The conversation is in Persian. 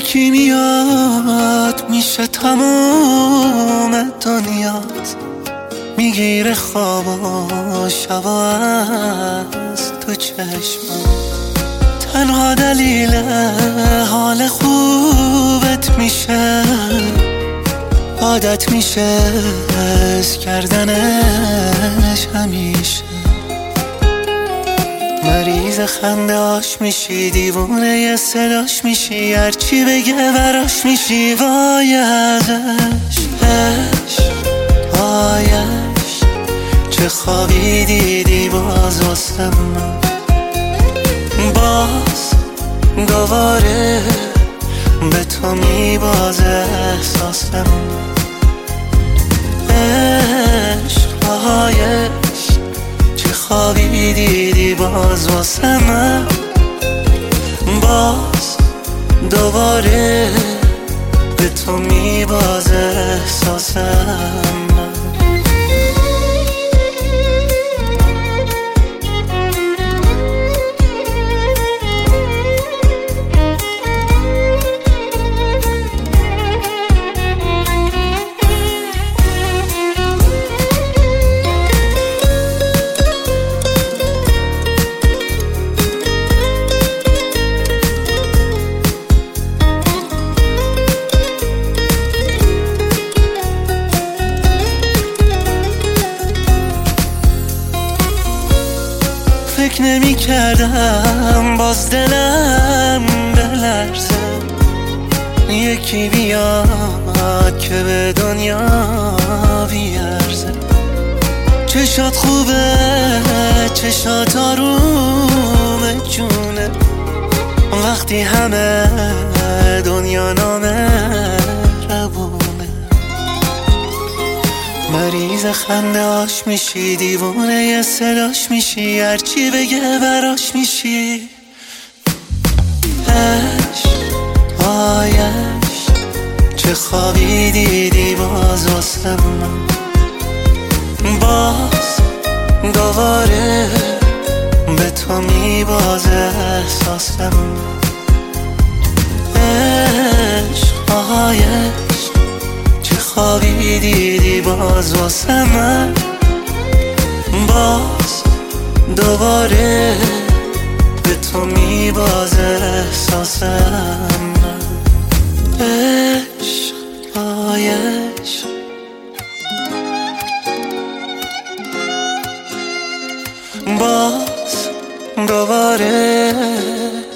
یکی میاد میشه تمام دنیات، میگیره خواب و شبا از تو چشمات. تنها دلیل حال خوبت میشه، عادت میشه حس کردنش همیشه. مریض خنده هاش میشی، دیوونه ی صداش میشی، هرچی بگه براش میشی. وای ازش وایش، چه خوابی دیدی باز واسه من، باز دوباره به تو میبازه احساس من. عشق چه خوابی دیدی باز واسه من، باز دوباره به تو میبازه احساس من. فکر نمی کردم باز دلم بلرزه، یکی بیاد که به دنیا بیارزه. چشات خوبه، چشات آروم جونه، وقتی همه دنیا نامه ربونه. مریض خنده هاش میشی، دیوونه ی صداش میشی، هرچی بگه براش میشی. وایش چه خوابی دیدی باز واسه من، باز دوباره به تو میبازه احساس من. چه خوابی دیدی باز واسه من، باز دوباره به تو میبازه احساس من. عشق عشق باز دوباره